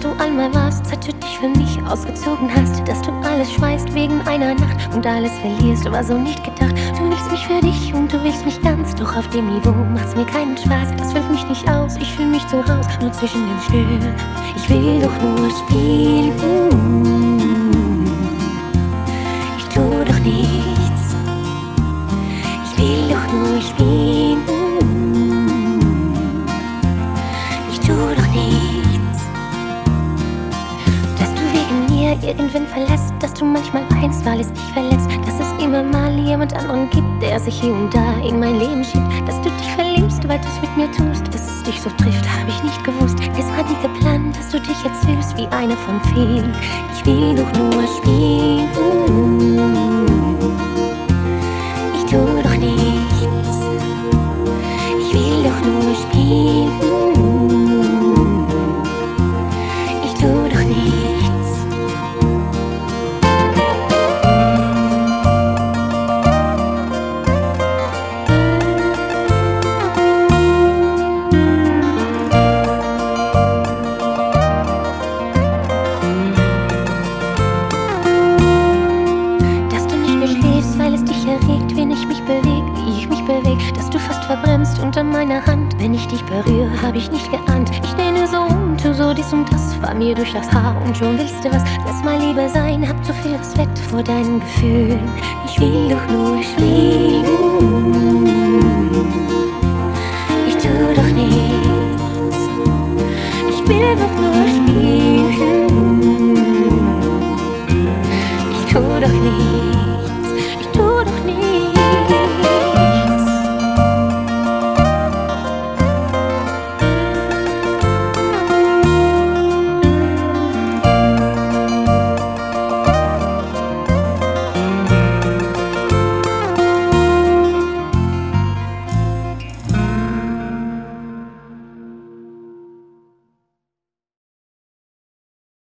du einmal warst, seit du dich für mich ausgezogen hast. Dass du alles schmeißt wegen einer Nacht und alles verlierst, war so nicht gedacht. Du willst mich für dich und du willst mich ganz, doch auf dem Niveau macht's mir keinen Spaß. Das füllt mich nicht aus, ich fühl mich zu Haus, nur zwischen den Stühlen. Ich will doch nur spielen. Ich tu doch nichts. Ich will doch nur spielen. Ich tu doch nichts. Dass du wegen mir irgendwen verlässt, dass du manchmal weinst, weil es dich verletzt, dass es immer mal jemand anderen gibt, der sich hier und da in mein Leben schiebt. Dass du dich verliebst, weil du's mit mir tust, dass es dich so trifft, hab ich nicht gewusst. Es war nie geplant, dass du dich jetzt fühlst wie einer von vielen. Ich will doch nur spielen. Ich tu doch nichts. Ich will doch nur spielen. Ich tu doch nichts. Wie ich mich beweg, dass du fast verbrennst unter meiner Hand. Wenn ich dich berühre, hab ich nicht geahnt. Ich dehne so um, tu so dies und das, fahr mir durch das Haar und schon willst du was. Lass mal lieber sein, hab zu viel Respekt vor deinen Gefühlen. Ich will doch nur